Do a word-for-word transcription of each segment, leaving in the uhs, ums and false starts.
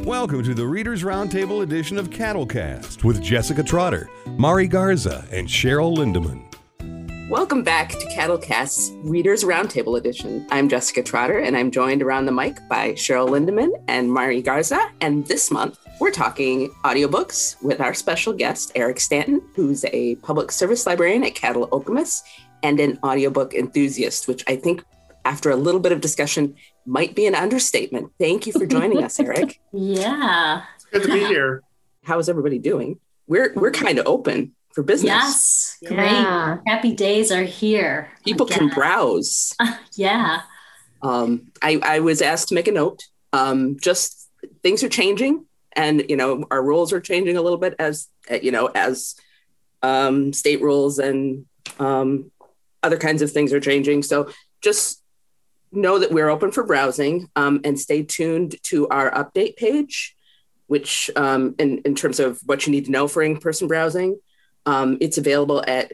Welcome to the Readers Roundtable edition of Cattlecast with Jessica Trotter, Mari Garza, and Cheryl Lindeman. Welcome back to Cattlecast's Readers Roundtable edition. I'm Jessica Trotter, and I'm joined around the mic by Cheryl Lindeman and Mari Garza. And this month, we're talking audiobooks with our special guest, Eric Stanton, who's a public service librarian at Cattle Okemos and an audiobook enthusiast, which I think, after a little bit of discussion, might be an understatement. Thank you for joining us, Eric. Yeah. It's good to be here. How is everybody doing? We're we're kind of open for business. Yes. Great. Yeah. Happy days are here. People again. can browse. Yeah. Um, I, I was asked to make a note. Um, just things are changing, and you know our rules are changing a little bit as you know as um, state rules and um, other kinds of things are changing. So just know that we're open for browsing, um, and stay tuned to our update page, which um, in, in terms of what you need to know for in-person browsing, um, it's available at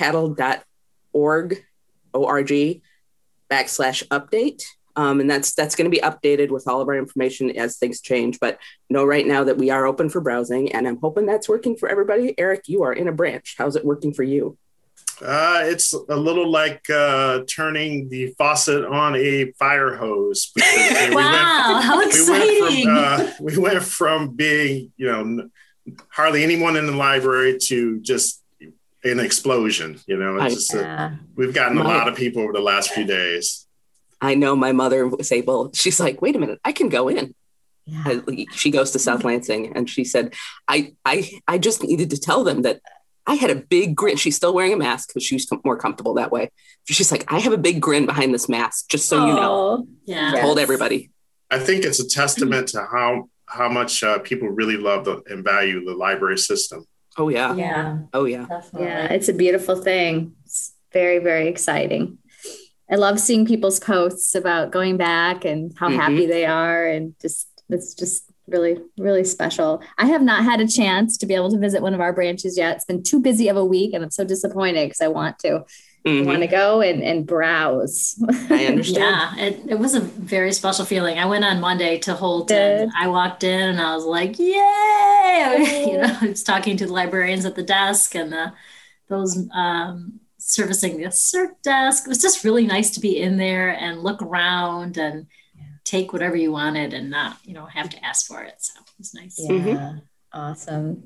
cattle.org, O-R-G, backslash update. Um, and that's that's going to be updated with all of our information as things change. But know right now that we are open for browsing, and I'm hoping that's working for everybody. Eric, you are in a branch. How's it working for you? Uh, it's a little like uh, turning the faucet on a fire hose. We wow, went, how exciting. We went, from, uh, we went from being, you know, hardly anyone in the library to just an explosion. You know, it's just a, we've gotten a lot of people over the last few days. I know my mother was able, she's like, wait a minute, I can go in. Yeah. I, she goes to South Lansing, and she said, I, I, I just needed to tell them that I had a big grin. She's still wearing a mask because she's more comfortable that way. She's like, I have a big grin behind this mask, just so oh, you know. Yeah. I told everybody. I think it's a testament to how how much uh, people really love the, and value the library system. Oh, yeah. Yeah. Oh, yeah. Definitely. Yeah, it's a beautiful thing. It's very, very exciting. I love seeing people's posts about going back and how mm-hmm. happy they are. And just, it's just really, really special. I have not had a chance to be able to visit one of our branches yet. It's been too busy of a week, and I'm so disappointed because I want to. Mm-hmm. I want to go and, and browse. I understand. Yeah, it, it was a very special feeling. I went on Monday to Holton. I walked in and I was like, yay! You know, I was talking to the librarians at the desk and the, those um, servicing the cert desk. It was just really nice to be in there and look around and take whatever you wanted and not, you know, have to ask for it. So it was nice. Yeah. Mm-hmm. Awesome.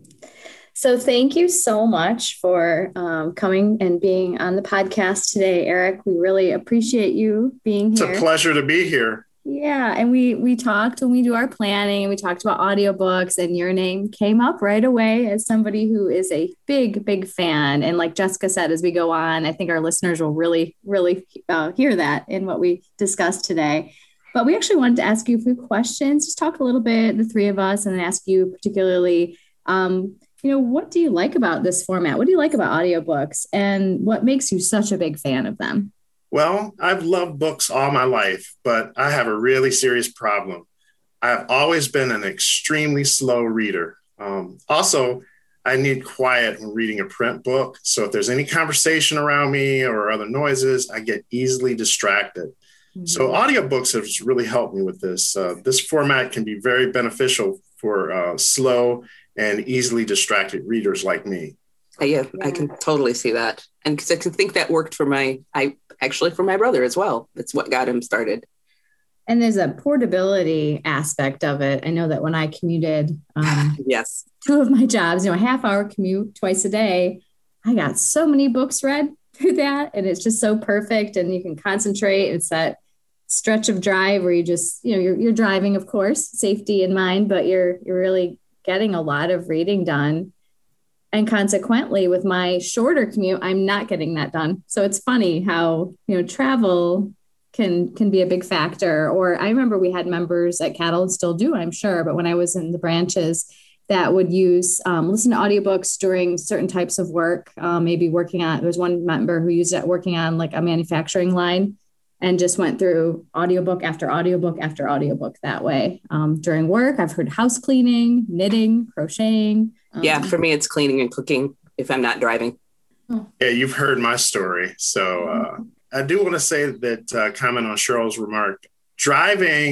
So thank you so much for um, coming and being on the podcast today, Eric. We really appreciate you being here. It's a pleasure to be here. Yeah. And we, we talked when we do our planning, and we talked about audiobooks, and your name came up right away as somebody who is a big, big fan. And like Jessica said, as we go on, I think our listeners will really, really uh, hear that in what we discussed today. But we actually wanted to ask you a few questions, just talk a little bit, the three of us, and then ask you particularly, um, you know, what do you like about this format? What do you like about audiobooks, and what makes you such a big fan of them? Well, I've loved books all my life, but I have a really serious problem. I've always been an extremely slow reader. Um, also, I need quiet when reading a print book. So if there's any conversation around me or other noises, I get easily distracted. So audiobooks have really helped me with this. Uh, this format can be very beneficial for uh, slow and easily distracted readers like me. Uh, yeah, yeah, I can totally see that. And because I can think that worked for my, I actually for my brother as well. That's what got him started. And there's a portability aspect of it. I know that when I commuted um, yes, two of my jobs, you know, a half hour commute twice a day, I got so many books read through that. And it's just so perfect. And you can concentrate. It's that stretch of drive where you just, you know, you're, you're driving, of course, safety in mind, but you're, you're really getting a lot of reading done. And consequently, with my shorter commute, I'm not getting that done. So it's funny how, you know, travel can, can be a big factor. Or I remember we had members at Cattle, and still do, I'm sure. But when I was in the branches, that would use, um, listen to audiobooks during certain types of work, um, maybe working on, there was one member who used it working on like a manufacturing line, and just went through audiobook after audiobook after audiobook that way. Um, during work, I've heard house cleaning, knitting, crocheting. Um, yeah, for me, it's cleaning and cooking if I'm not driving. Yeah, you've heard my story. So uh, I do want to say that, uh, comment on Cheryl's remark, driving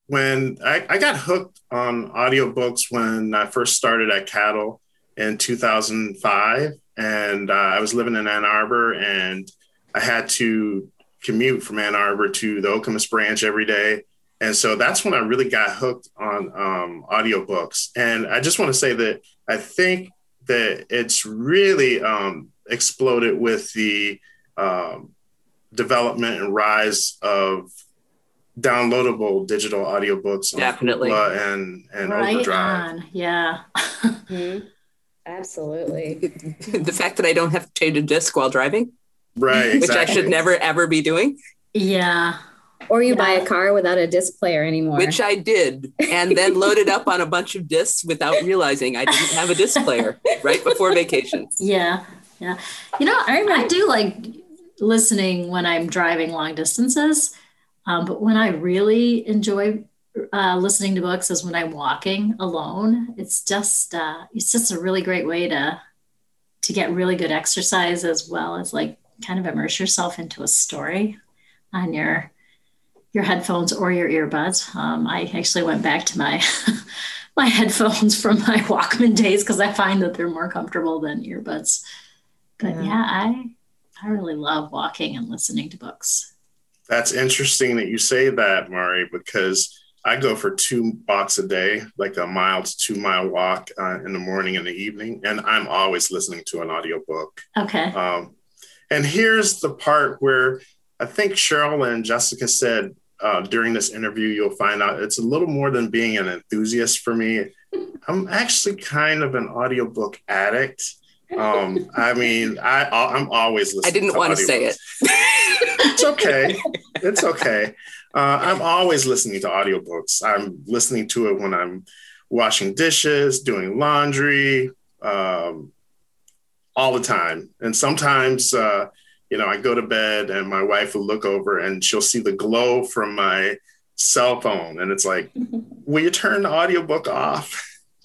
when I, I got hooked on audiobooks when I first started at Cattle in two thousand five. And uh, I was living in Ann Arbor, and I had to commute from Ann Arbor to the Okemos branch every day. And so that's when I really got hooked on um, audiobooks. And I just want to say that I think that it's really um, exploded with the um, development and rise of downloadable digital audiobooks on Definitely. Hoopla and, and Right Overdrive. on. Yeah. Mhm. Absolutely. The fact that I don't have to change a disc while driving, Right, which I exactly. should never, ever be doing, Yeah. Or you Yeah. buy a car without a disc player anymore. which I did, and then loaded up on a bunch of discs without realizing I didn't have a disc player right before vacation. Yeah. Yeah. You know, I, I do like listening when I'm driving long distances. Um, but when I really enjoy uh, listening to books is when I'm walking alone. It's just, uh, it's just a really great way to, to get really good exercise, as well as like kind of immerse yourself into a story on your, your headphones or your earbuds. Um, I actually went back to my, my headphones from my Walkman days, because I find that they're more comfortable than earbuds. But Yeah. yeah, I, I really love walking and listening to books. That's interesting that you say that, Mari, because I go for two walks a day, like a mile to two mile walk uh, in the morning and the evening. And I'm always listening to an audiobook. Okay. Um, and here's the part where I think Cheryl and Jessica said uh, during this interview, you'll find out it's a little more than being an enthusiast for me. I'm actually kind of an audiobook addict. Um, I mean, I, I'm always listening. I didn't to want to say audiobooks. it. It's okay. It's okay. Uh, I'm always listening to audiobooks. I'm listening to it when I'm washing dishes, doing laundry, um, all the time. And sometimes, uh, you know, I go to bed and my wife will look over and she'll see the glow from my cell phone. And it's like, will you turn the audiobook off?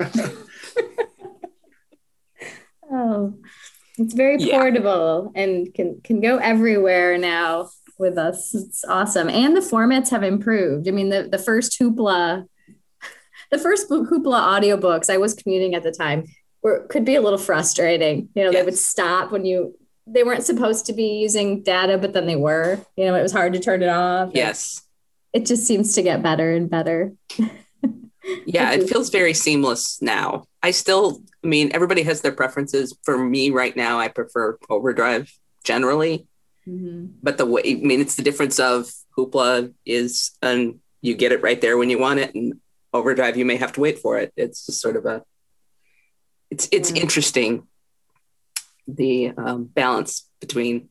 Oh, it's very Yeah. portable and can can go everywhere now with us. It's awesome. And the formats have improved. I mean, the, the first Hoopla, the first Hoopla audiobooks, I was commuting at the time, were could be a little frustrating. You know, Yes. they would stop when you, they weren't supposed to be using data, but then they were. You know, it was hard to turn it off. Yes. It just seems to get better and better. Yeah, it feels very seamless now. I still, I mean, everybody has their preferences. For me right now, I prefer Overdrive generally. Mm-hmm. But the way, I mean, it's the difference of Hoopla is, and you get it right there when you want it, and Overdrive, you may have to wait for it. It's just sort of a, it's it's Yeah. interesting, the um, balance between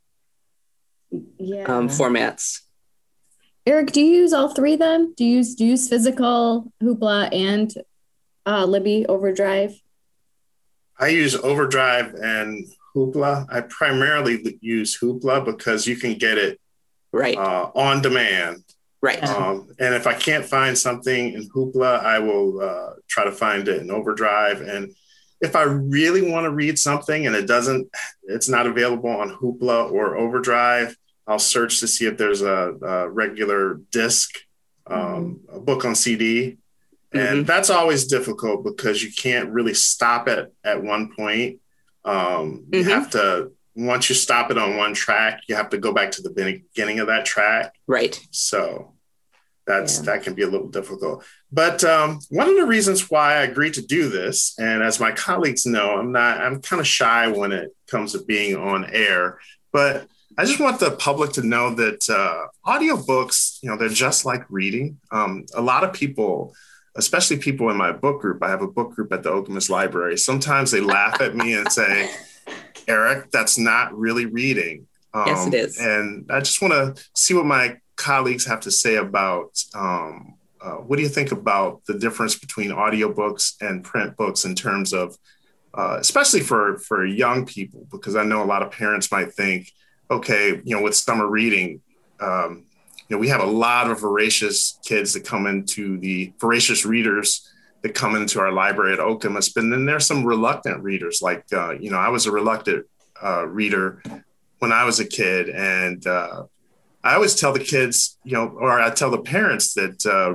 Yeah. um, formats. Eric, do you use all three then? Do you use, do you use physical, Hoopla, and uh, Libby Overdrive? I use Overdrive and Hoopla. I primarily use Hoopla because you can get it Right, uh, on demand. right. Yeah. Um, and if I can't find something in Hoopla, I will uh, try to find it in Overdrive. And if I really want to read something and it doesn't, it's not available on Hoopla or Overdrive, I'll search to see if there's a, a regular disc, um, a book on C D. And Mhm. that's always difficult because you can't really stop it at one point. Um, you Mhm. have to, once you stop it on one track, you have to go back to the beginning of that track. Right. So that's Yeah. that can be a little difficult. But um, one of the reasons why I agreed to do this, and as my colleagues know, I'm not, I'm kind of shy when it comes to being on air, but I just want the public to know that uh, audiobooks, you know, they're just like reading. Um, a lot of people, especially people in my book group, I have a book group at the Okemos Library. Sometimes they laugh at me and say, Eric, that's not really reading. Um, Yes, it is. And I just want to see what my colleagues have to say about um, uh, what do you think about the difference between audiobooks and print books in terms of, uh, especially for, for young people, because I know a lot of parents might think, okay, you know, with summer reading, um, you know, we have a lot of voracious kids that come into the voracious readers that come into our library at Okemos, but then there's some reluctant readers. Like, uh, you know, I was a reluctant uh, reader when I was a kid, and uh, I always tell the kids, you know, or I tell the parents that uh,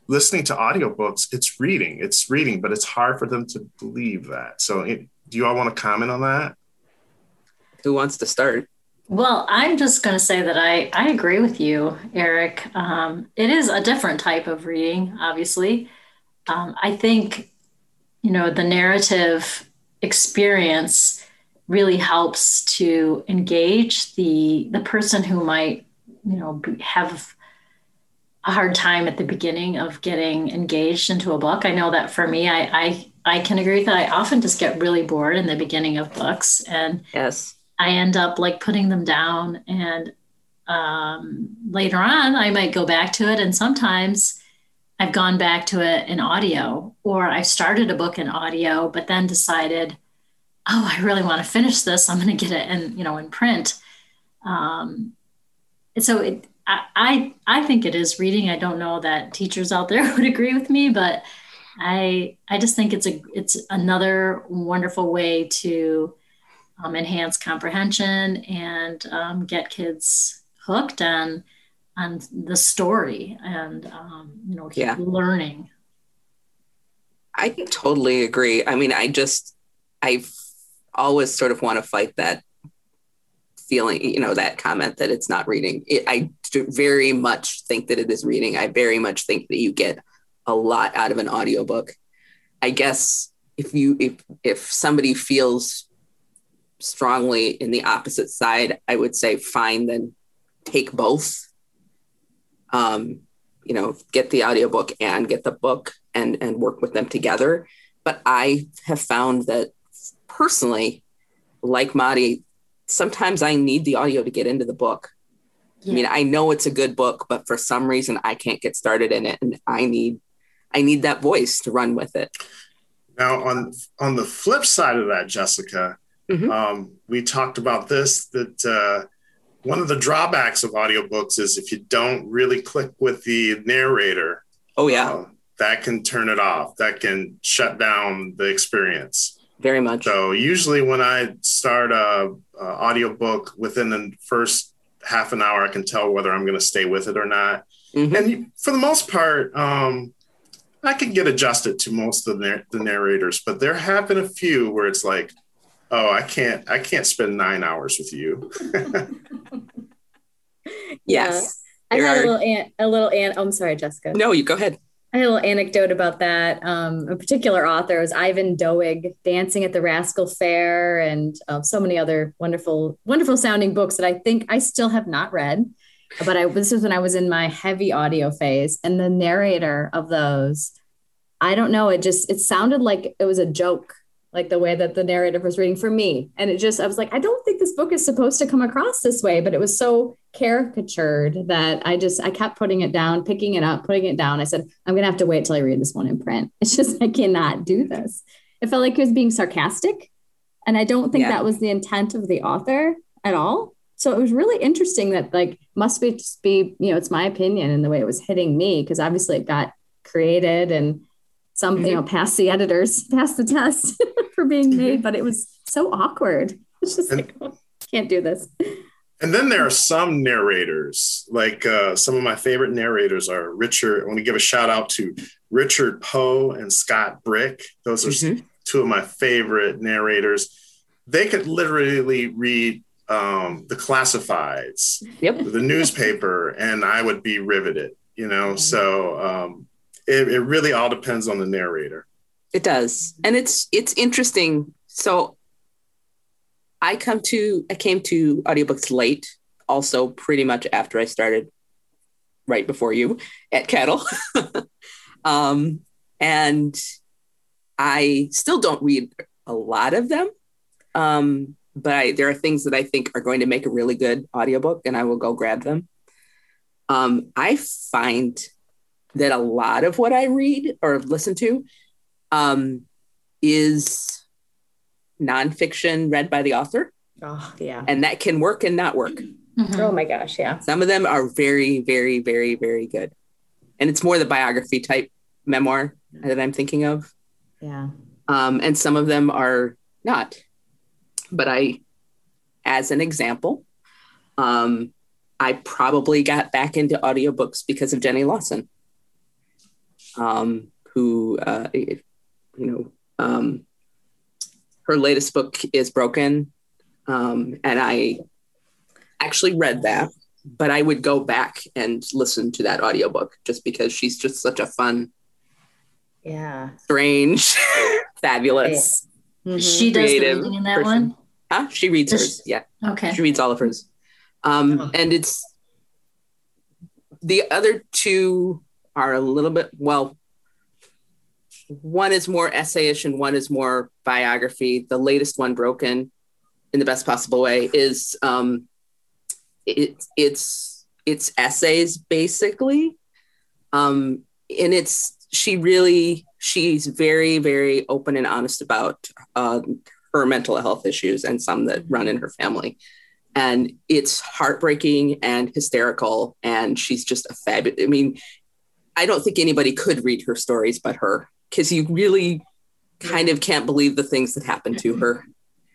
listening to audiobooks, it's reading, it's reading, but it's hard for them to believe that. So it, do you all want to comment on that? Who wants to start? Well, I'm just going to say that I, I agree with you, Eric. Um, it is a different type of reading, obviously. Um, I think, you know, the narrative experience really helps to engage the the person who might, you know, be, have a hard time at the beginning of getting engaged into a book. I know that for me, I I, I can agree with that. I often just get really bored in the beginning of books, and Yes. I end up like putting them down, and um, later on I might go back to it. And sometimes I've gone back to it in audio, or I started a book in audio, but then decided, oh, I really want to finish this. I'm going to get it in, you know, in print. Um, and so it, I, I, I think it is reading. I don't know that teachers out there would agree with me, but I, I just think it's a, it's another wonderful way to um, enhance comprehension and um, get kids hooked on, on the story and, um, you know, keep Yeah. learning. I totally agree. I mean, I just, I always sort of want to fight that feeling, you know, that comment that it's not reading. It, I do very much think that it is reading. I very much think that you get a lot out of an audiobook. I guess if you, if, if somebody feels strongly in the opposite side, I would say, fine, then take both. Um, you know, get the audiobook and get the book and, and work with them together. But I have found that personally, like Mari, sometimes I need the audio to get into the book. Yeah. I mean, I know it's a good book, but for some reason I can't get started in it. And I need, I need that voice to run with it. Now on, on the flip side of that, Jessica, mm-hmm. um, we talked about this, that, uh, one of the drawbacks of audiobooks is if you don't really click with the narrator. Oh, yeah. Uh, that can turn it off. That can shut down the experience. Very much. So usually when I start a, a audiobook, within the first half an hour, I can tell whether I'm going to stay with it or not. Mm-hmm. And for the most part, um, I can get adjusted to most of the, nar- the narrators, but there have been a few where it's like, oh, I can't, I can't spend nine hours with you. Yes. I had are... a little, an- a little, an- oh, I'm sorry, Jessica. No, you go ahead. I had a little anecdote about that. Um, a particular author was Ivan Doig, Dancing at the Rascal Fair, and uh, so many other wonderful, wonderful sounding books that I think I still have not read. But I, this was when I was in my heavy audio phase, and the narrator of those, I don't know, it just, it sounded like it was a joke, like the way that the narrative was reading for me. And it just, I was like, I don't think this book is supposed to come across this way, but it was so caricatured that I just, I kept putting it down, picking it up, putting it down. I said, I'm going to have to wait till I read this one in print. It's just, I cannot do this. It felt like it was being sarcastic. And I don't think yeah. that was the intent of the author at all. So it was really interesting that like, must be, just be, you know, it's my opinion and the way it was hitting me, because obviously it got created and some, mm-hmm. you know, passed the editors, passed the test for being made, but it was so awkward. It's just and, like, oh, can't do this. And then there are some narrators, like uh, some of my favorite narrators are Richard. I want to give a shout out to Richard Poe and Scott Brick. Those are mm-hmm. two of my favorite narrators. They could literally read um, the classifieds, yep. the newspaper, and I would be riveted, you know, mm-hmm. so um, it, it really all depends on the narrator. It does. And it's, it's interesting. So I come to, I came to audiobooks late, also pretty much after I started right before you at Kettle. um, and I still don't read a lot of them. Um, but I, there are things that I think are going to make a really good audiobook, and I will go grab them. Um, I find that a lot of what I read or listen to um, is nonfiction read by the author. Oh, yeah. And that can work and not work. Mm-hmm. Oh my gosh, yeah. Some of them are very, very, very, very good. And it's more the biography type memoir that I'm thinking of. Yeah. Um, and some of them are not. But I, as an example, um, I probably got back into audiobooks because of Jenny Lawson. um, who, uh, you know, um, her latest book is Broken. Um, and I actually read that, but I would go back and listen to that audiobook just because she's just such a fun, yeah, strange, fabulous, mm-hmm. she does the reading in that person. One. Huh? She reads does hers. She? Yeah. Okay. She reads all of hers. Um, oh. And it's the other two are a little bit, well, one is more essayish and one is more biography. The latest one, Broken, in the best possible way, is um, it, it's it's essays basically, um, and it's she really she's very very open and honest about uh, her mental health issues and some that run in her family, and it's heartbreaking and hysterical. And she's just a fabulous. I mean, I don't think anybody could read her stories but her, because you really kind of can't believe the things that happen to her.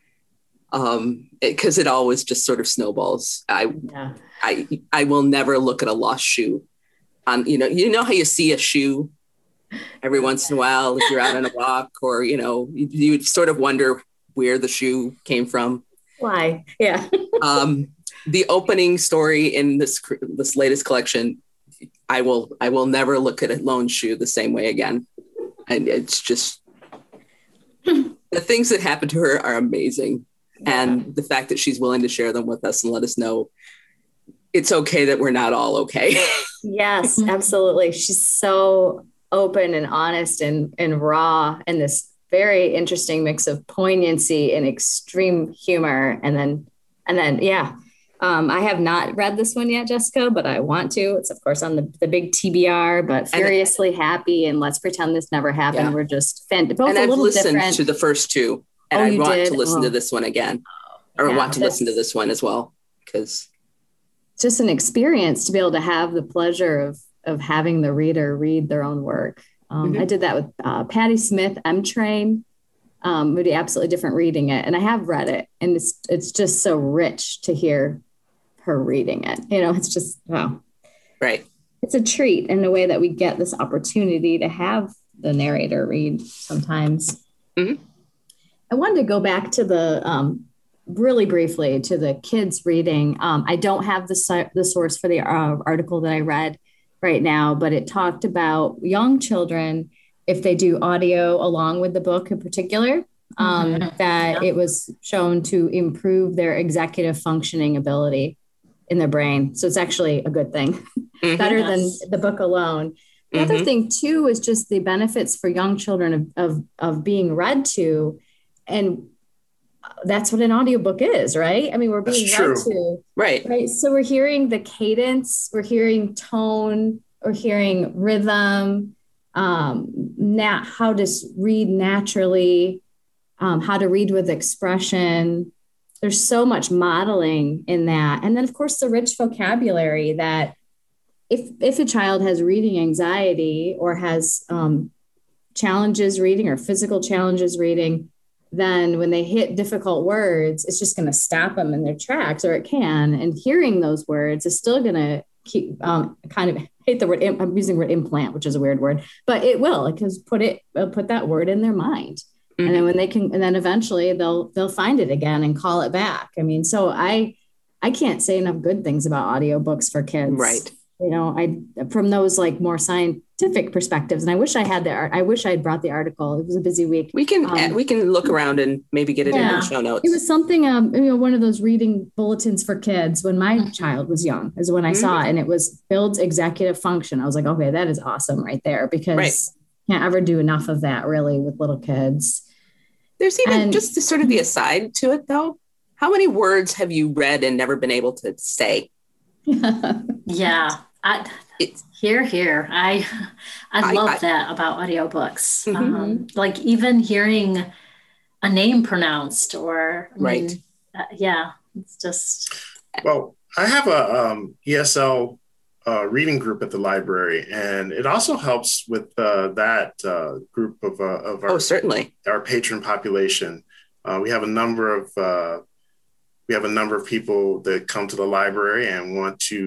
Um, because it, it always just sort of snowballs. I, yeah. I, I will never look at a lost shoe. Um, you know, you know how you see a shoe every once in a while if you're out on a walk, or you know, you, you sort of wonder where the shoe came from. Why? Yeah. um, the opening story in this this latest collection, I will I will never look at a lone shoe the same way again. And it's just the things that happen to her are amazing. Yeah. And the fact that she's willing to share them with us and let us know it's okay that we're not all okay. Yes, absolutely. She's so open and honest and, and raw, and this very interesting mix of poignancy and extreme humor. And then, and then, yeah. Um, I have not read this one yet, Jessica, but I want to. It's of course on the, the big T B R, but Furiously Happy and Let's Pretend This Never Happened. Yeah. We're just fan- both and a I've little listened different. to the first two, and oh, I want did? to listen oh. to this one again, or yeah, want to listen to this one as well, because it's just an experience to be able to have the pleasure of of having the reader read their own work. Um, mm-hmm. I did that with uh, Patti Smith, M Train. Um, would be absolutely different reading it, and I have read it, and it's it's just so rich to hear her reading it. You know, it's just wow, right. It's a treat in a way that we get this opportunity to have the narrator read sometimes. Mm-hmm. I wanted to go back to the um, really briefly to the kids reading. Um, I don't have the the source for the uh, article that I read right now, but it talked about young children, if they do audio along with the book in particular, um, mm-hmm. that yeah. it was shown to improve their executive functioning ability in their brain. So it's actually a good thing, mm-hmm. better yes. than the book alone. The mm-hmm. other thing too, is just the benefits for young children of, of, of being read to. And that's what an audiobook is, right? I mean, we're being read to, right. right. So we're hearing the cadence, we're hearing tone, we're hearing rhythm, um, nat- how to read naturally, um, how to read with expression. There's so much modeling in that. And then of course the rich vocabulary that if, if a child has reading anxiety or has um, challenges reading or physical challenges reading, then when they hit difficult words, it's just going to stop them in their tracks, or it can. And hearing those words is still going to keep um, kind of hate the word. I'm using the word implant, which is a weird word, but it will, because put it, put that word in their mind. Mm-hmm. And then when they can, and then eventually they'll, they'll find it again and call it back. I mean, so I, I can't say enough good things about audiobooks for kids. Right. You know, I, from those like more scientific perspectives, and I wish I had the art. I wish I had brought the article. It was a busy week. We can, um, we can look around and maybe get it yeah, in the show notes. It was something, um, you know, one of those reading bulletins for kids when my child was young is when I mm-hmm. saw it, and it was builds executive function. I was like, okay, that is awesome right there, because right. can't ever do enough of that really with little kids. There's even and, just to sort of the aside to it though. How many words have you read and never been able to say? Yeah. I, it's, here, here. I I love I, I, that about audiobooks. Mm-hmm. Um, like even hearing a name pronounced, or I right. mean, uh, yeah, it's just. Well, I have a um, E S L uh, reading group at the library, and it also helps with uh, that uh, group of uh, of our oh certainly our patron population. Uh, we have a number of uh, we have a number of people that come to the library and want to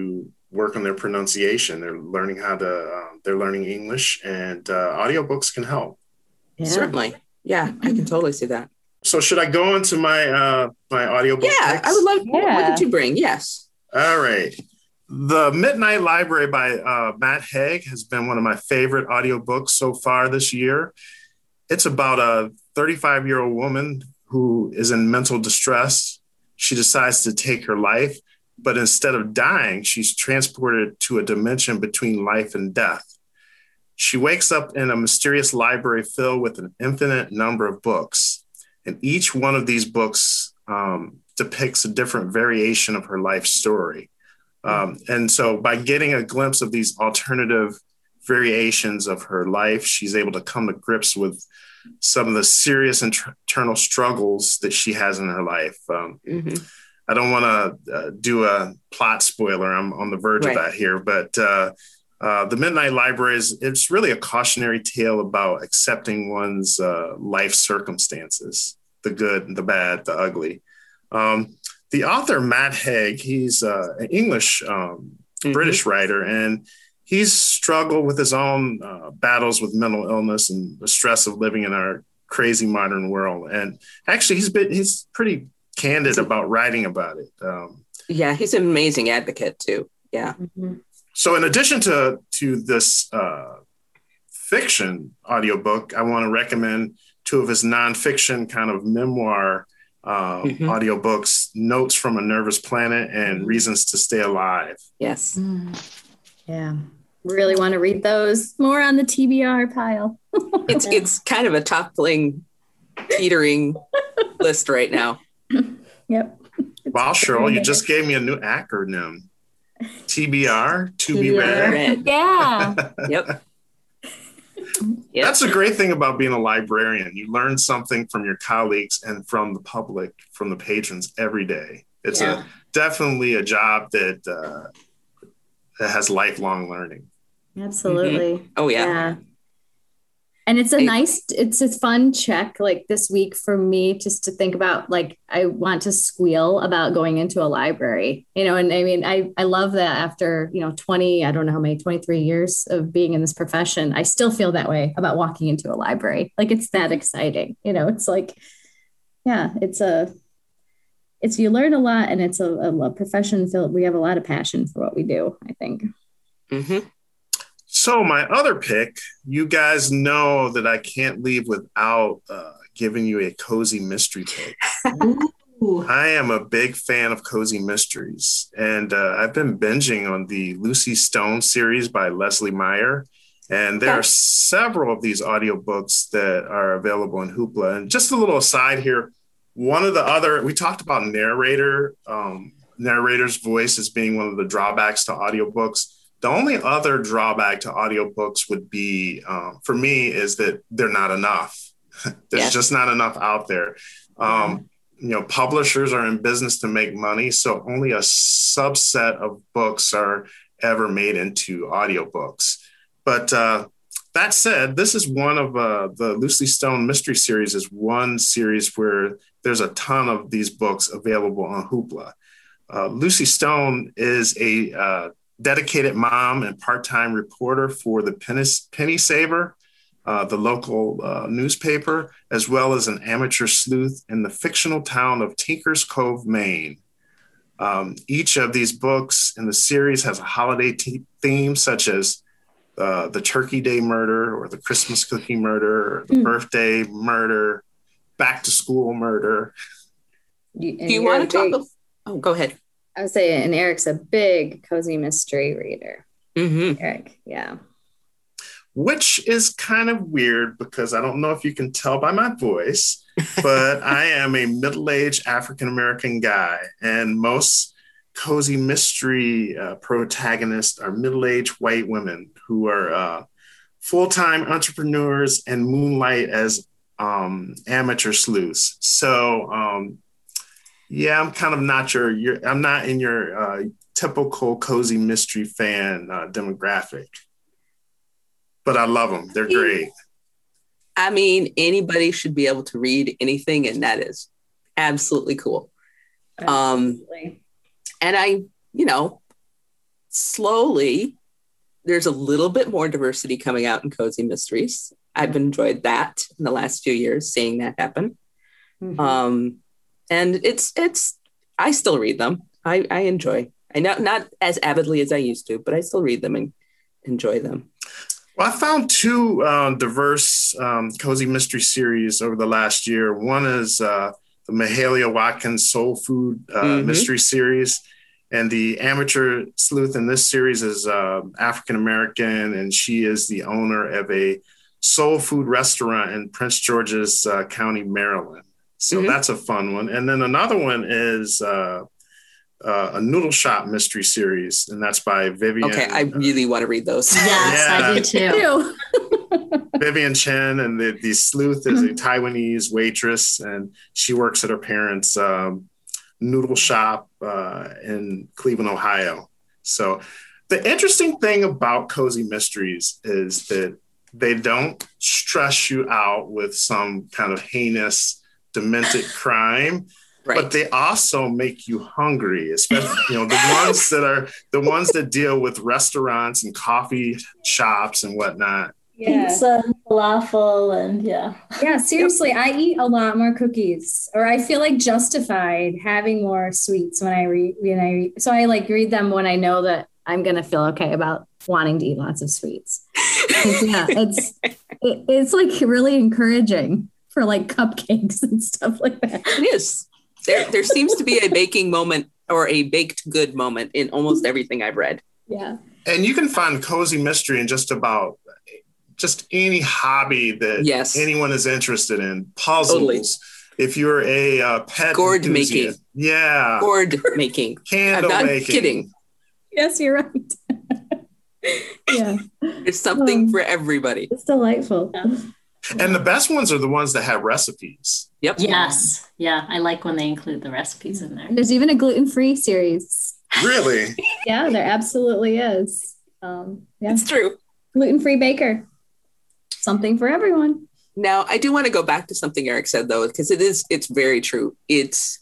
work on their pronunciation. They're learning how to, uh, they're learning English, and uh, audiobooks can help. Yeah. Certainly. Yeah, I can totally see that. So should I go into my uh, my audiobook Yeah, picks? I would love, Yeah. what did you bring? Yes. All right. The Midnight Library by uh, Matt Haig has been one of my favorite audiobooks so far this year. It's about a thirty-five-year-old woman who is in mental distress. She decides to take her life, but instead of dying, she's transported to a dimension between life and death. She wakes up in a mysterious library filled with an infinite number of books, and each one of these books um, depicts a different variation of her life story. Um, and so by getting a glimpse of these alternative variations of her life, she's able to come to grips with some of the serious internal struggles that she has in her life. Um, mm-hmm. I don't want to uh, do a plot spoiler. I'm on the verge right. of that here, but uh, uh, The Midnight Library is, it's really a cautionary tale about accepting one's uh, life circumstances, the good, the bad, the ugly. Um, the author, Matt Haig, he's uh, an English um, mm-hmm. British writer, and he's struggled with his own uh, battles with mental illness and the stress of living in our crazy modern world. And actually, he's been he's pretty candid about writing about it. Um, yeah, he's an amazing advocate too. Yeah. Mm-hmm. So in addition to, to this uh, fiction audiobook, I want to recommend two of his nonfiction kind of memoir um, mm-hmm. audiobooks, Notes from a Nervous Planet and Reasons to Stay Alive. Yes. Mm. Yeah. Really want to read those. More on the T B R pile. it's it's kind of a toppling, teetering list right now. Yep. It's wow, Cheryl, you just gave me a new acronym. T B R, to be read. Yeah. Yep. Yep. That's a great thing about being a librarian. You learn something from your colleagues and from the public, from the patrons every day. It's yeah. a definitely a job that uh, that has lifelong learning. Absolutely. Mm-hmm. Oh yeah. yeah. And it's a I, nice, it's a fun check like this week for me just to think about, like, I want to squeal about going into a library, you know, and I mean, I, I love that after, you know, twenty, I don't know how many, twenty-three years of being in this profession, I still feel that way about walking into a library. Like, it's that exciting, you know, it's like, yeah, it's a, it's, you learn a lot, and it's a, a profession filled, we have a lot of passion for what we do, I think. Mm-hmm. So my other pick, you guys know that I can't leave without uh, giving you a cozy mystery pick. I am a big fan of cozy mysteries, and uh, I've been binging on the Lucy Stone series by Leslie Meyer, and there okay. are several of these audiobooks that are available in Hoopla. And just a little aside here, one of the other, we talked about narrator, um, narrator's voice as being one of the drawbacks to audiobooks. The only other drawback to audiobooks would be, um, for me, is that they're not enough. There's yes. just not enough out there. Um, you know, publishers are in business to make money, so only a subset of books are ever made into audiobooks. But uh, that said, this is one of uh, the Lucy Stone mystery series is one series where there's a ton of these books available on Hoopla. Uh, Lucy Stone is a uh, dedicated mom and part-time reporter for the Penny, Penny Saver, uh, the local uh, newspaper, as well as an amateur sleuth in the fictional town of Tinkers Cove, Maine. Um, each of these books in the series has a holiday t- theme, such as uh, the Turkey Day murder, or the Christmas cookie murder, or the mm. birthday murder, back to school murder. You, Do you want to talk? Big, oh, go ahead. I would say, and Eric's a big cozy mystery reader. Mm-hmm. Eric, yeah. Which is kind of weird because I don't know if you can tell by my voice, but I am a middle-aged African-American guy, and most cozy mystery uh, protagonists are middle-aged white women who are uh, full-time entrepreneurs and moonlight as um, amateur sleuths. So, um, yeah, I'm kind of not your, your I'm not in your uh, typical cozy mystery fan uh, demographic. But I love them. They're great. I mean, anybody should be able to read anything, and that is absolutely cool. Absolutely. Um, and I, you know, slowly, there's a little bit more diversity coming out in cozy mysteries. I've enjoyed that in the last few years, seeing that happen. Mm-hmm. Um, and it's, it's, I still read them. I, I enjoy, I know not as avidly as I used to, but I still read them and enjoy them. Well, I found two uh, diverse um, cozy mystery series over the last year. One is uh, the Mahalia Watkins Soul Food uh, mm-hmm. mystery series. And the amateur sleuth in this series is uh, African-American, and she is the owner of a soul food restaurant in Prince George's uh, County, Maryland. So mm-hmm. that's a fun one. And then another one is uh, uh, a noodle shop mystery series, and that's by Vivian. Okay, I really uh, want to read those. Yes, yeah. I do too. Vivian Chen, and the, the sleuth is a Taiwanese waitress, and she works at her parents' um, noodle shop uh, in Cleveland, Ohio. So the interesting thing about cozy mysteries is that they don't stress you out with some kind of heinous, demented crime, right. but they also make you hungry, especially, you know, the ones that are the ones that deal with restaurants and coffee shops and whatnot. Yeah. Pizza and falafel and yeah. Yeah, seriously, I eat a lot more cookies, or I feel like justified having more sweets when I read, when I read. So I like read them when I know that I'm going to feel okay about wanting to eat lots of sweets. Yeah, it's, it, it's like really encouraging for like cupcakes and stuff like that. It is. There, there seems to be a baking moment or a baked good moment in almost everything I've read. Yeah. And you can find cozy mystery in just about just any hobby that yes. anyone is interested in. Puzzles. Totally. If you're a uh, pet gourd making, yeah, gourd making, candle I'm not making. Kidding. Yes, you're right. Yeah, there's something oh, for everybody. It's delightful. Yeah. And the best ones are the ones that have recipes. Yep. Yes. Yeah, I like when they include the recipes in there. There's even a gluten-free series. Really? Yeah, there absolutely is. Um, yeah. It's true. Gluten-free baker. Something for everyone. Now, I do want to go back to something Eric said, though, because it is, it's very true. It's,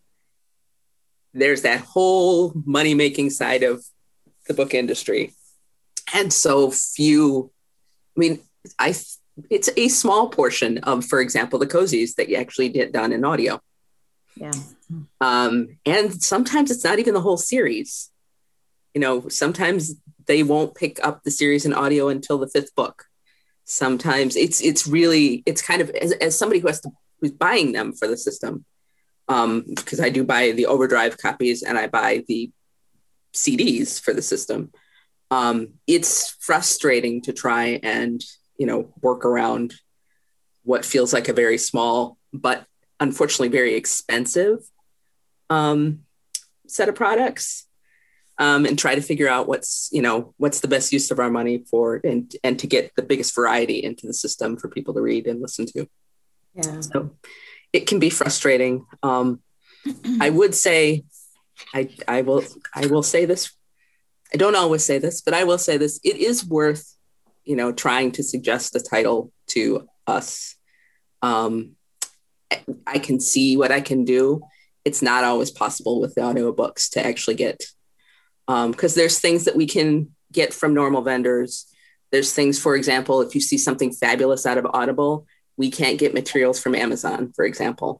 there's that whole money-making side of the book industry. And so few, I mean, I, it's a small portion of, for example, the cozies that you actually get done in audio. Yeah. Um, and sometimes it's not even the whole series. You know, sometimes they won't pick up the series in audio until the fifth book. Sometimes it's it's really it's kind of as, as somebody who has to who's buying them for the system, um, because I do buy the overdrive copies and I buy the C Ds for the system. Um, it's frustrating to try and you know work around what feels like a very small but unfortunately very expensive um, set of products. Um, and try to figure out what's, you know, what's the best use of our money for, and and to get the biggest variety into the system for people to read and listen to. Yeah. So it can be frustrating. Um, I would say, I I will I will say this. I don't always say this, but I will say this. It is worth, you know, trying to suggest a title to us. Um, I can see what I can do. It's not always possible with the audiobooks to actually get. Because um, there's things that we can get from normal vendors. There's things, for example, if you see something fabulous out of Audible, we can't get materials from Amazon, for example.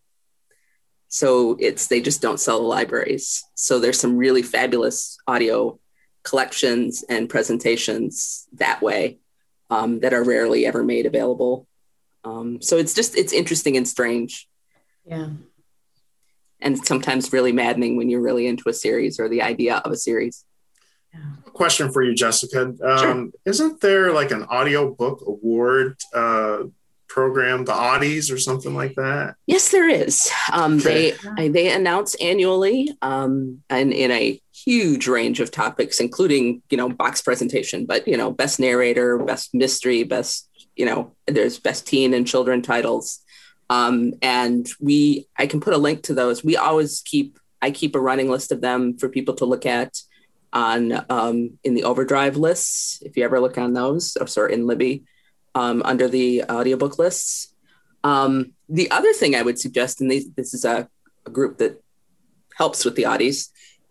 So it's they just don't sell the libraries. So there's some really fabulous audio collections and presentations that way um, that are rarely ever made available. Um, so it's just, it's interesting and strange. Yeah. And sometimes really maddening when you're really into a series or the idea of a series. Yeah. Question for you, Jessica. Um, sure. Isn't there like an audiobook award uh, program, the Audies or something like that? Yes, there is. Um, Okay. They they announce annually um, and in a huge range of topics, including, you know, box presentation, but, you know, best narrator, best mystery, best, you know, there's best teen and children titles. Um, and we, I can put a link to those. We always keep, I keep a running list of them for people to look at on, um, in the Overdrive lists. If you ever look on those, or sorry, in Libby, um, under the audiobook lists. Um, the other thing I would suggest, and these, this is a, a group that helps with the Audies,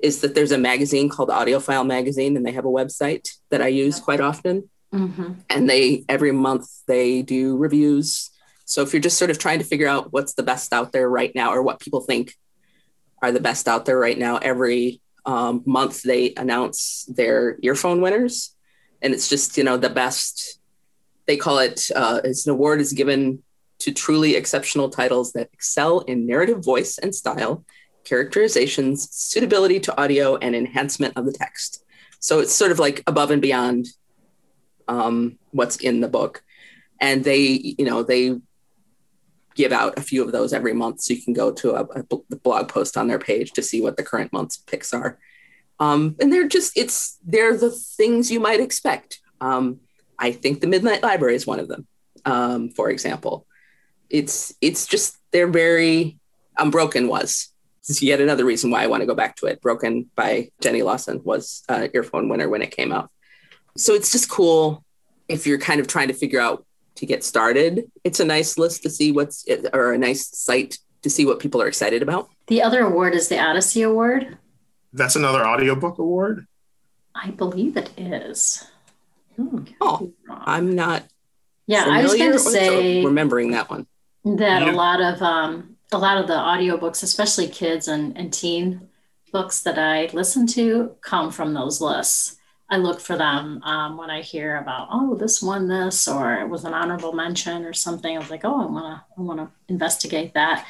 is that there's a magazine called Audiophile Magazine, and they have a website that I use quite often. Mm-hmm. And they, every month they do reviews. So if you're just sort of trying to figure out what's the best out there right now, or what people think are the best out there right now, every um, month they announce their earphone winners. And it's just, you know, the best, they call it, uh, it's an award is given to truly exceptional titles that excel in narrative voice and style, characterizations, suitability to audio, and enhancement of the text. So it's sort of like above and beyond um, what's in the book. And they, you know, they give out a few of those every month. So you can go to a, a blog post on their page to see what the current month's picks are. Um, and they're just, it's, they're the things you might expect. Um, I think the Midnight Library is one of them, um, for example. It's, it's just, they're very, Unbroken was. This is yet another reason why I want to go back to it. Broken by Jenny Lawson was an earphone winner when it came out. So it's just cool if you're kind of trying to figure out to get started. It's a nice list to see what's, or a nice site to see what people are excited about. The other award is the Odyssey Award. That's another audiobook award? I believe it is. Hmm. Oh, I'm not. Yeah, I was going to with, say so remembering that one. That Yeah. a lot of um, a lot of the audiobooks, especially kids and, and teen books that I listen to, come from those lists. I look for them um, when I hear about, oh, this won this, or it was an honorable mention or something. I was like, oh, I want to I want to investigate that.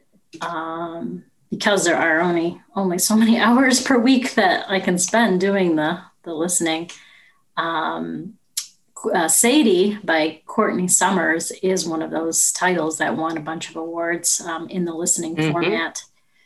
Um, because there are only only so many hours per week that I can spend doing the the listening. Um, uh, Sadie by Courtney Summers is one of those titles that won a bunch of awards um, in the listening Mm-hmm. format.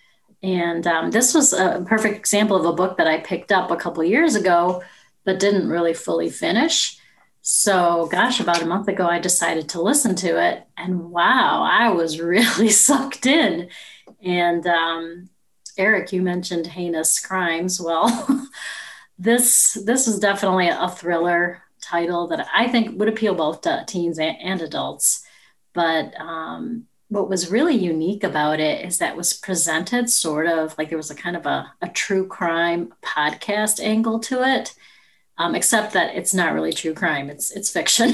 And um, this was a perfect example of a book that I picked up a couple years ago, but didn't really fully finish. So, gosh, about a month ago, I decided to listen to it. And wow, I was really sucked in. And um, Eric, you mentioned heinous crimes. Well, this this is definitely a thriller title that I think would appeal both to teens and, and adults. But um, what was really unique about it is that it was presented sort of like there was a kind of a, a true crime podcast angle to it, um, except that it's not really true crime. It's it's fiction.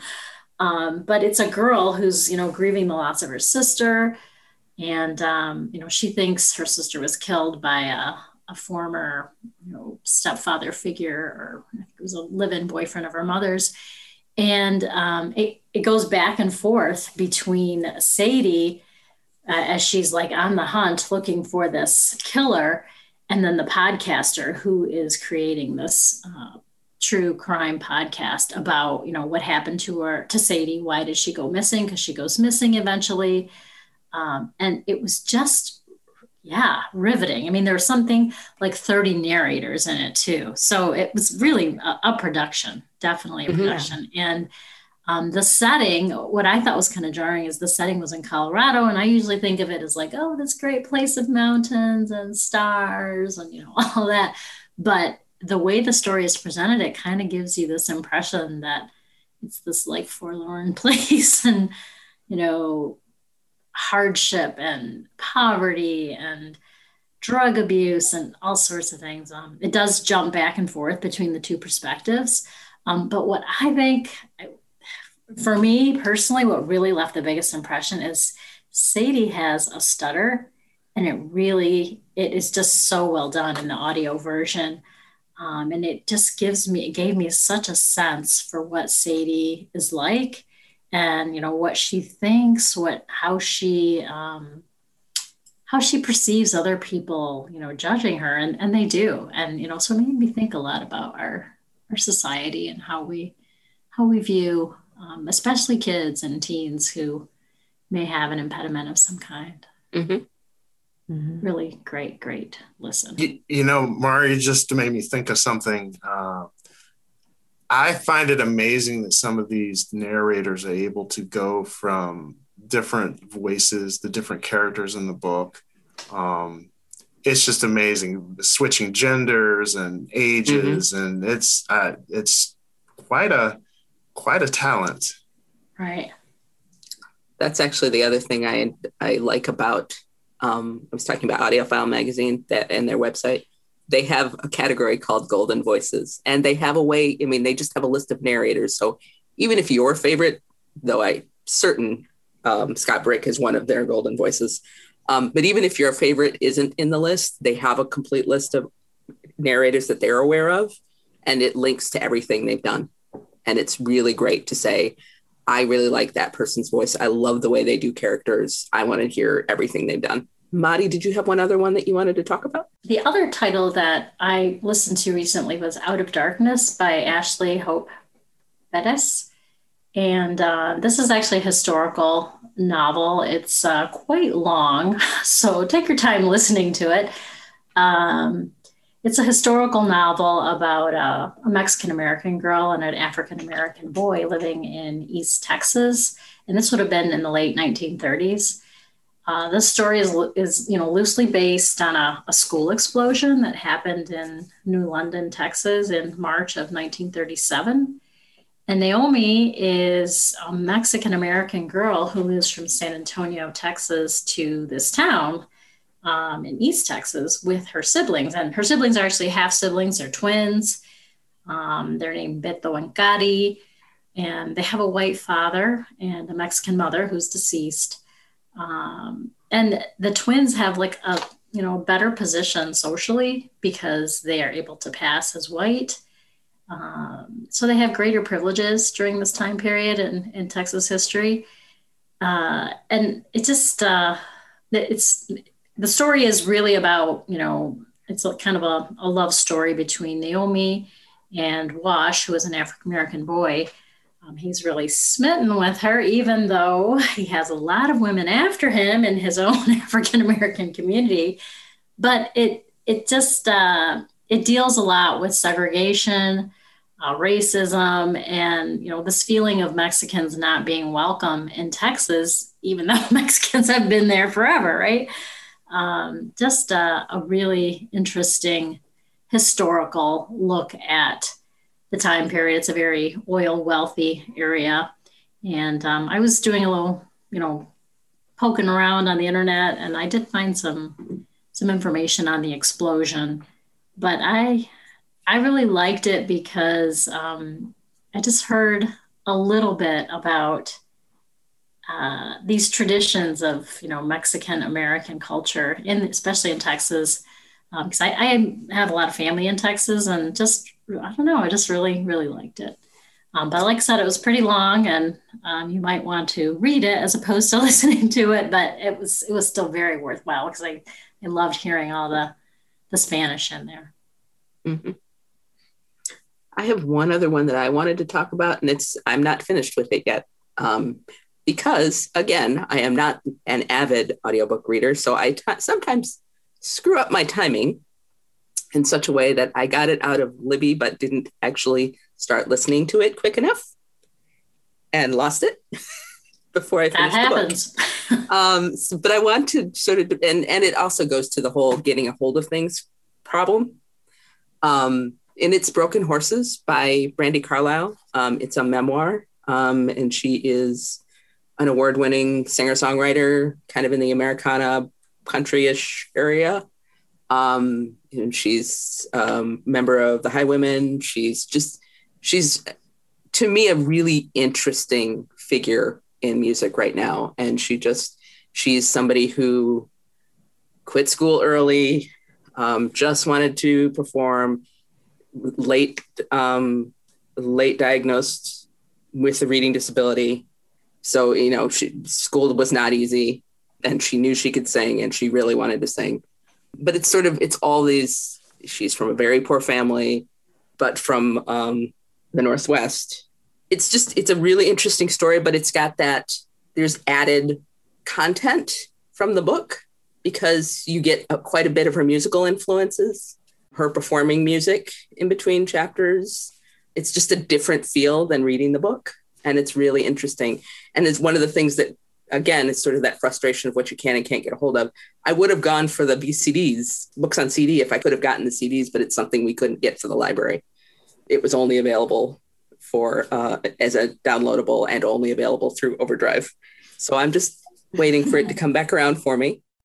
um, but it's a girl who's, you know, grieving the loss of her sister. And, um, you know, she thinks her sister was killed by a, a former, you know, stepfather figure, or I think it was a live-in boyfriend of her mother's. And um, it, it goes back and forth between Sadie, uh, as she's like on the hunt looking for this killer, and then the podcaster who is creating this uh, true crime podcast about, you know, what happened to her, to Sadie. Why did she go missing? Because she goes missing eventually. Um, and it was just, yeah, riveting. I mean, there was something like thirty narrators in it too. So it was really a, a production, definitely a Mhm. production. And um, the setting, what I thought was kind of jarring is the setting was in Colorado. And I usually think of it as like, oh, this great place of mountains and stars and, you know, all that. But the way the story is presented, it kind of gives you this impression that it's this like forlorn place and, you know, hardship and poverty and drug abuse and all sorts of things. Um, it does jump back and forth between the two perspectives. Um, but what I think, for me personally, what really left the biggest impression is Sadie has a stutter, and it really, it is just so well done in the audio version. Um, and it just gives me, it gave me such a sense for what Sadie is like. And, you know, what she thinks, what, how she, um, how she perceives other people, you know, judging her, and, and they do. And, you know, so it made me think a lot about our, our society and how we, how we view, um, especially kids and teens who may have an impediment of some kind. Mm-hmm. Mhm. Really great, great listen. You, you know, Mari just made me think of something. Uh, I find it amazing that some of these narrators are able to go from different voices, the different characters in the book. Um, it's just amazing, switching genders and ages, mm-hmm. and it's uh, it's quite a quite a talent. Right. That's actually the other thing I I like about. Um, I was talking about Audiophile Magazine that and their website. they have a category called Golden Voices, and they have a way, I mean, they just have a list of narrators. So even if your favorite, though I certain um, Scott Brick is one of their Golden Voices, um, but even if your favorite isn't in the list, they have a complete list of narrators that they're aware of, and it links to everything they've done. And it's really great to say, I really like that person's voice. I love the way they do characters. I want to hear everything they've done. Madi, did you have one other one that you wanted to talk about? The other title that I listened to recently was Out of Darkness by Ashley Hope Bettis. And uh, this is actually a historical novel. It's uh, quite long, so take your time listening to it. Um, it's a historical novel about uh, a Mexican-American girl and an African-American boy living in East Texas. And this would have been in the late nineteen thirties. Uh, this story is, is, you know, loosely based on a, a school explosion that happened in New London, Texas in March of nineteen thirty-seven. And Naomi is a Mexican-American girl who moves from San Antonio, Texas to this town um, in East Texas with her siblings. And her siblings are actually half siblings, they're twins. Um, they're named Beto and Cari, and they have a white father and a Mexican mother who's deceased. Um, and the twins have like a, you know, better position socially because they are able to pass as white. Um, so they have greater privileges during this time period in, in Texas history. Uh, and it just, uh, it's, the story is really about, you know, it's a, kind of a, a love story between Naomi and Wash, who is an African-American boy. Um, he's really smitten with her, even though he has a lot of women after him in his own African-American community. But it it just, uh, it deals a lot with segregation, uh, racism, and, you know, this feeling of Mexicans not being welcome in Texas, even though Mexicans have been there forever, right? Um, just a, a really interesting historical look at the time period. It's a very oil wealthy area. And um, I was doing a little, you know, poking around on the internet, and I did find some some information on the explosion. But I I really liked it because um, I just heard a little bit about uh, these traditions of, you know, Mexican American culture, in especially in Texas, because um, I, I have a lot of family in Texas, and just I don't know, I just really really liked it. Um, but like I said, it was pretty long, and um, you might want to read it as opposed to listening to it. But it was it was still very worthwhile because I, I loved hearing all the the Spanish in there. Mm-hmm. I have one other one that I wanted to talk about, and it's I'm not finished with it yet um, because, again, I am not an avid audiobook reader, so I t- sometimes screw up my timing in such a way that I got it out of Libby but didn't actually start listening to it quick enough and lost it before I finished that the happens. book. um, so, but I want to sort of, and, and it also goes to the whole getting a hold of things problem. Um, and it's Broken Horses by Brandi Carlile. Um, it's a memoir, um, and she is an award-winning singer-songwriter, kind of in the Americana country-ish area. Um, and she's a um, member of the Highwomen. She's just, she's, to me, a really interesting figure in music right now. And she just, she's somebody who quit school early, um, just wanted to perform, late, um, late diagnosed with a reading disability. So, you know, she, school was not easy, and she knew she could sing, and she really wanted to sing. But it's sort of, it's all these, she's from a very poor family, but from um, the Northwest. It's just, it's a really interesting story, but it's got that, there's added content from the book because you get a, quite a bit of her musical influences, her performing music in between chapters. It's just a different feel than reading the book. And it's really interesting. And it's one of the things that, again, it's sort of that frustration of what you can and can't get a hold of. I would have gone for the B C Ds, books on C D, if I could have gotten the C Ds, but it's something we couldn't get for the library. It was only available for uh, as a downloadable and only available through Overdrive. So I'm just waiting for it to come back around for me.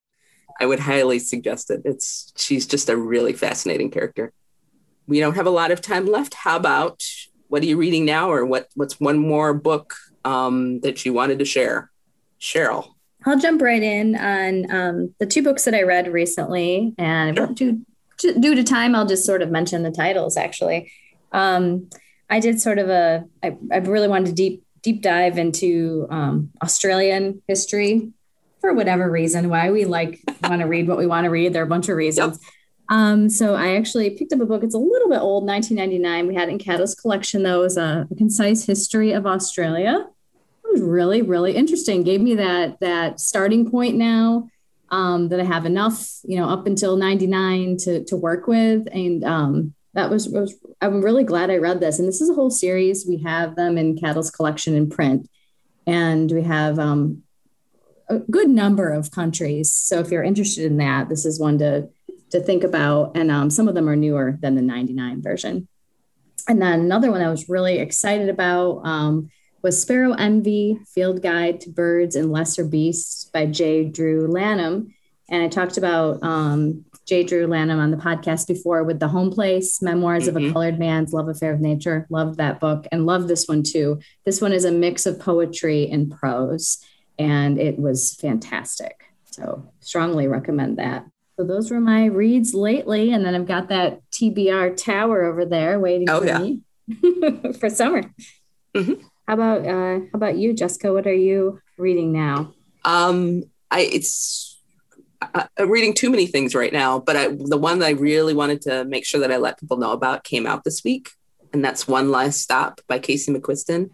I would highly suggest it. It's she's just a really fascinating character. We don't have a lot of time left. How about what are you reading now, or what what's one more book um, that you wanted to share, Cheryl? I'll jump right in on um, the two books that I read recently, and Sure. due, due to time, I'll just sort of mention the titles. Actually, um, I did sort of a. I, I really wanted to deep deep dive into um, Australian history for whatever reason. Why we like want to read what we want to read. There are a bunch of reasons. Yep. Um, so I actually picked up a book. It's a little bit old, nineteen ninety-nine. We had it in Catalyst Collection, though. It was a, a concise history of Australia. It was really, really interesting. Gave me that that starting point now um, that I have enough, you know, up until ninety-nine to to work with. And um, that was, was, I'm really glad I read this. And this is a whole series. We have them in Catalyst Collection in print. And we have um, a good number of countries. So if you're interested in that, this is one to to think about. And um, some of them are newer than the ninety-nine version. And then another one I was really excited about um, was Sparrow Envy, Field Guide to Birds and Lesser Beasts by J. Drew Lanham. And I talked about um, J. Drew Lanham on the podcast before with The Home Place, Memoirs mm-hmm. of a Colored Man's Love Affair of Nature. Loved that book and loved this one too. This one is a mix of poetry and prose, and it was fantastic. So strongly recommend that. So those were my reads lately. And then I've got that T B R tower over there waiting oh, for yeah. me for summer. Mm-hmm. How about uh, how about you, Jessica? What are you reading now? Um, I it's I, I'm reading too many things right now, but I, the one that I really wanted to make sure that I let people know about came out this week, and that's One Last Stop by Casey McQuiston.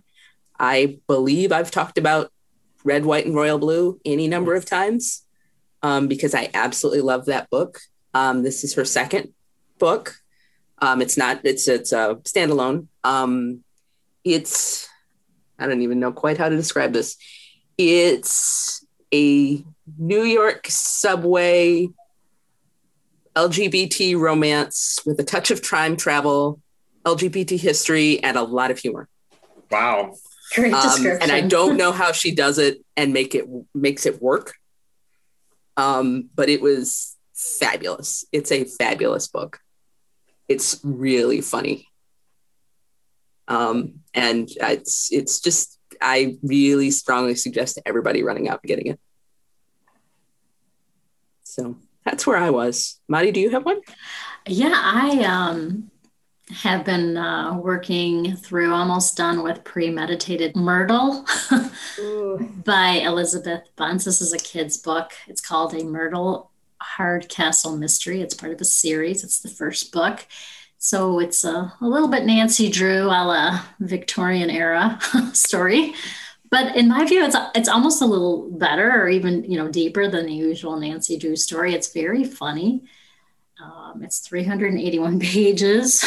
I believe I've talked about Red, White, and Royal Blue any number of times. Um, because I absolutely love that book. Um, this is her second book. Um, it's not, it's, it's a standalone. Um, it's, I don't even know quite how to describe this. It's a New York subway L G B T romance with a touch of time travel, L G B T history, and a lot of humor. Wow. Great description. Um, and I don't know how she does it and make it, makes it work. Um, but it was fabulous. It's a fabulous book. It's really funny. Um, and it's, it's just, I really strongly suggest to everybody running out and getting it. So that's where I was. Mari, do you have one? Yeah, I um, have been uh, working through, almost done with Premeditated Myrtle by Elizabeth Bunce. This is a kid's book. It's called A Myrtle Hardcastle Mystery. It's part of a series. It's the first book. So it's a, a little bit Nancy Drew a la Victorian era story. But in my view, it's it's almost a little better or even, you know, deeper than the usual Nancy Drew story. It's very funny. Um, it's three hundred eighty-one pages.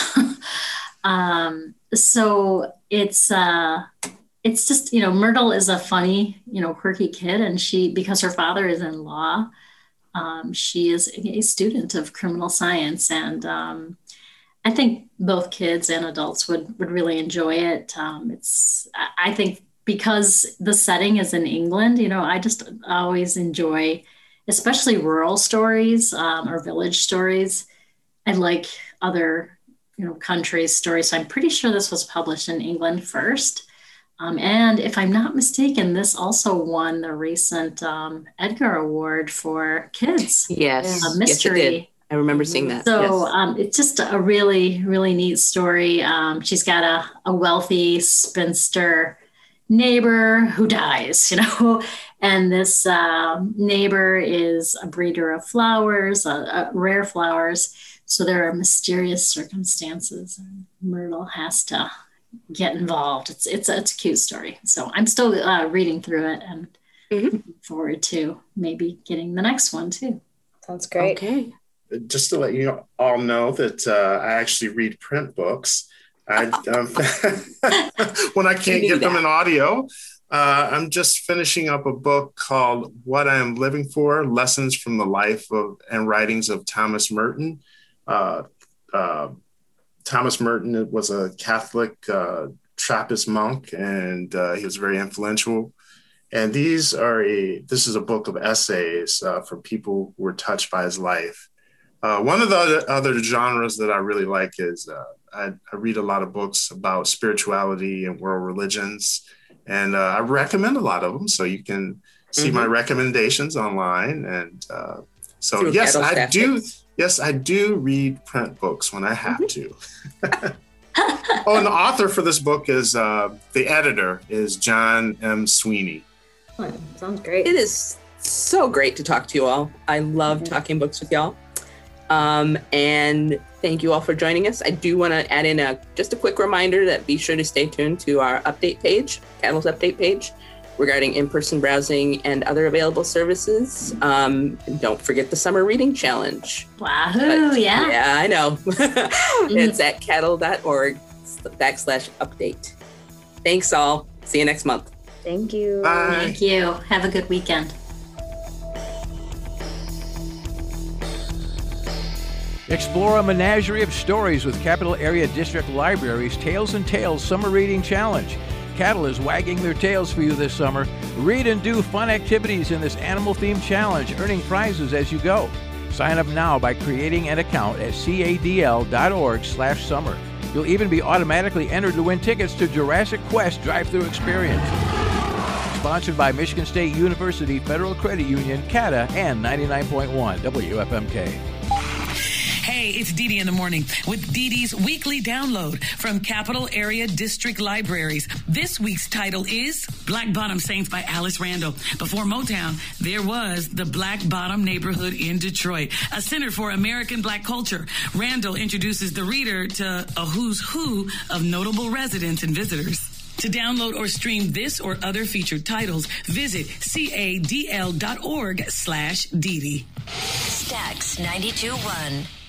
um, so it's, uh, it's just, you know, Myrtle is a funny, you know, quirky kid. And she, because her father is in law, um, she is a student of criminal science. And um, I think both kids and adults would, would really enjoy it. Um, it's, I think because the setting is in England, you know, I just always enjoy especially rural stories um, or village stories. I like other, you know, countries' stories. So I'm pretty sure this was published in England first. Um, and if I'm not mistaken, this also won the recent um, Edgar Award for kids. Yes. A mystery. Yes, it did. I remember seeing that. So yes. um, it's just a really, really neat story. Um, she's got a, a wealthy spinster neighbor who dies, you know, and this uh, neighbor is a breeder of flowers, uh, uh, rare flowers. So there are mysterious circumstances, and Myrtle has to get involved. It's it's a, it's a cute story. So I'm still uh, reading through it and mm-hmm. looking forward to maybe getting the next one too. Sounds great. Okay. Just to let you all know that uh, I actually read print books. I, um, when I can't get them in audio, uh, I'm just finishing up a book called What I Am Living For, Lessons from the Life of and Writings of Thomas Merton. Uh, uh, Thomas Merton was a Catholic uh, Trappist monk, and uh, he was very influential And these are a, this is a book of essays uh, from people who were touched by his life. Uh, one of the other, other genres that I really like is uh, I, I read a lot of books about spirituality and world religions, and uh, I recommend a lot of them. So you can see mm-hmm. my recommendations online. And uh, so, Through yes, I do. Yes, I do read print books when I have mm-hmm. to. Oh, and the author for this book is, uh, the editor is John M. Sweeney. Oh, sounds great. It is so great to talk to you all. I love mm-hmm. talking books with y'all. Um, and thank you all for joining us. I do want to add in a just a quick reminder that be sure to stay tuned to our update page, Cattle's update page, regarding in-person browsing and other available services. Um, and don't forget the summer reading challenge. Wahoo, but, yeah. Yeah, I know. It's at cattle.org backslash update. Thanks all. See you next month. Thank you. Bye. Thank you. Have a good weekend. Explore a menagerie of stories with Capital Area District Library's Tales and Tales Summer Reading Challenge. Cattle is wagging their tails for you this summer. Read and do fun activities in this animal-themed challenge, earning prizes as you go. Sign up now by creating an account at cadl.org slash summer. You'll even be automatically entered to win tickets to Jurassic Quest drive-thru experience. Sponsored by Michigan State University Federal Credit Union, C A D A, and ninety-nine point one W F M K. Hey, it's Dee Dee in the morning with Dee Dee's weekly download from Capital Area District Libraries. This week's title is Black Bottom Saints by Alice Randall. Before Motown, there was the Black Bottom neighborhood in Detroit, a center for American Black culture. Randall introduces the reader to a who's who of notable residents and visitors. To download or stream this or other featured titles, visit cadl.org slash Dee Dee. Stax ninety-two point one.